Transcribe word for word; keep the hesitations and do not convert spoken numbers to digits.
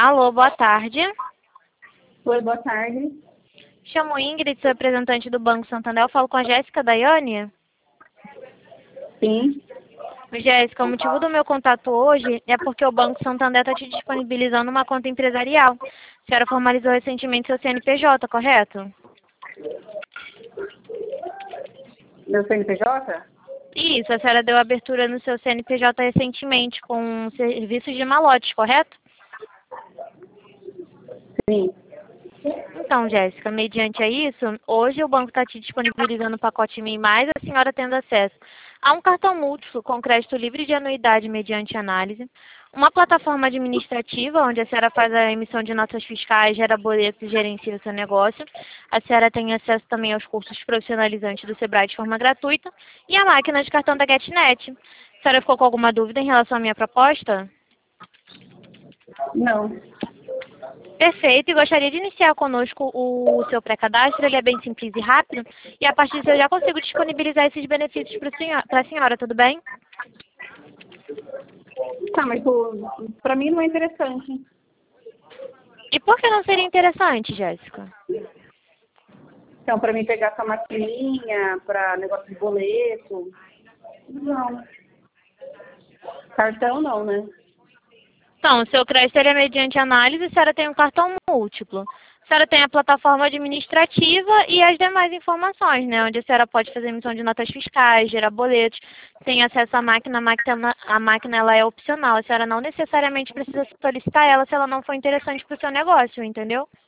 Alô, boa tarde. Oi, boa tarde. Chamo Ingrid, sou representante do Banco Santander. Eu falo com a Jéssica Daiane. Sim. Jéssica, o motivo do meu contato hoje é porque o Banco Santander está te disponibilizando uma conta empresarial. A senhora formalizou recentemente seu C N P J, correto? Meu C N P J? Isso, a senhora deu abertura no seu C N P J recentemente com serviços de malotes, correto? Sim. Então, Jéssica, mediante a isso, hoje o banco está te disponibilizando o pacote M I mais, a senhora tendo acesso a um cartão múltiplo com crédito livre de anuidade mediante análise, uma plataforma administrativa onde a senhora faz a emissão de notas fiscais, gera boletos e gerencia o seu negócio. A senhora tem acesso também aos cursos profissionalizantes do Sebrae de forma gratuita e a máquina de cartão da GetNet. A senhora ficou com alguma dúvida em relação à minha proposta? Não. Perfeito, e gostaria de iniciar conosco o seu pré-cadastro. Ele é bem simples e rápido, e a partir disso eu já consigo disponibilizar esses benefícios para a senhora, tudo bem? Tá, mas para mim não é interessante. E por que não seria interessante, Jéssica? Então, para mim pegar essa maquininha, para negócio de boleto. Não. Cartão não, né? Então, o seu crédito ele é mediante análise, a senhora tem um cartão múltiplo. A senhora tem a plataforma administrativa e as demais informações, né? Onde a senhora pode fazer emissão de notas fiscais, gerar boletos, tem acesso à máquina, a máquina, a máquina ela é opcional. A senhora não necessariamente precisa solicitar ela se ela não for interessante para o seu negócio, entendeu?